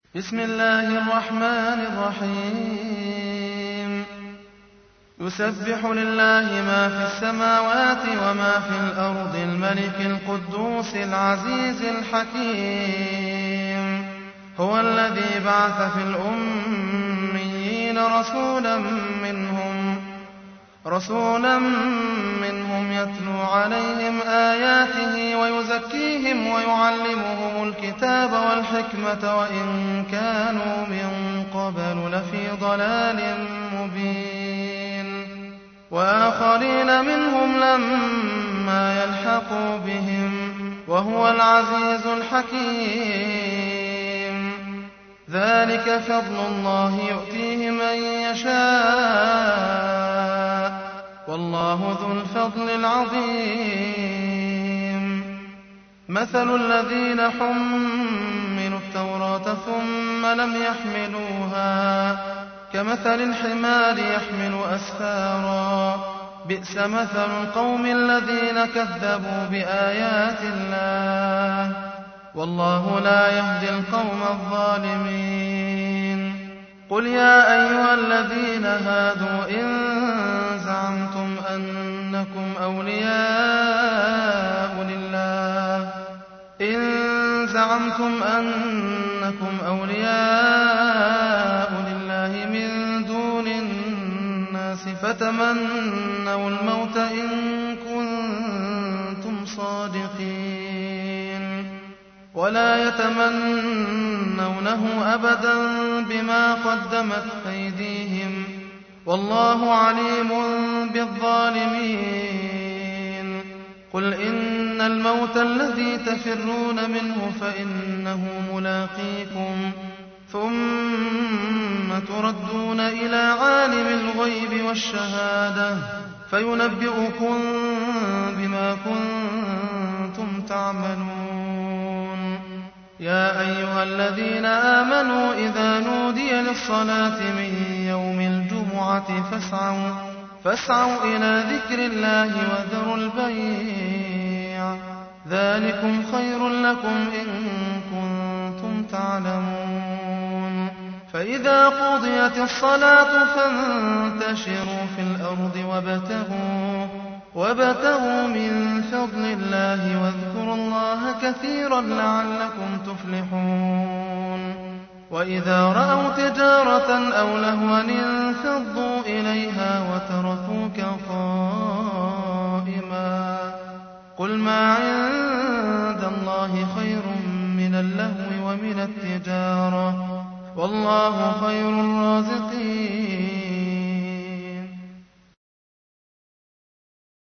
بسم الله الرحمن الرحيم يسبح لله ما في السماوات وما في الأرض الملك القدوس العزيز الحكيم هو الذي بعث في الأميين رسولا منهم يتلو عليهم آياته ويزكيهم ويعلمهم الكتاب والحكمة وإن كانوا من قبل لفي ضلال مبين وآخرين منهم لما يلحقوا بهم وهو العزيز الحكيم ذلك فضل الله يؤتيه من يشاء والله ذو الفضل العظيم مثل الذين حملوا التوراة ثم لم يحملوها كمثل الحمار يحمل أسفارا بئس مثل القوم الذين كذبوا بآيات الله والله لا يهدي القوم الظالمين قل يا أيها الذين هادوا إن زعمتم أنكم أولياء لله من دون الناس فتمنوا الموت إن كنتم صادقين ولا يتمنونه أبدا بما قدمت أيديهم والله عليم بالظالمين قل إن الموت الذي تفرون منه فإنه ملاقيكم ثم تردون إلى عالم الغيب والشهادة فينبئكم بما كنتم تعملون يا أيها الذين آمنوا إذا نودي للصلاة من يوم الجمعة فاسعوا إلى ذكر الله وذروا البيع ذلكم خير لكم إن كنتم تعلمون فإذا قضيت الصلاة فانتشروا في الأرض وابتغوا من فضل الله واذكروا الله كثيرا لعلكم تفلحون وإذا رأوا تجارة أو لهوا انفضوا إليها وتركوك قائما قل ما عند الله خير من اللهو ومن التجارة والله خير الرازقين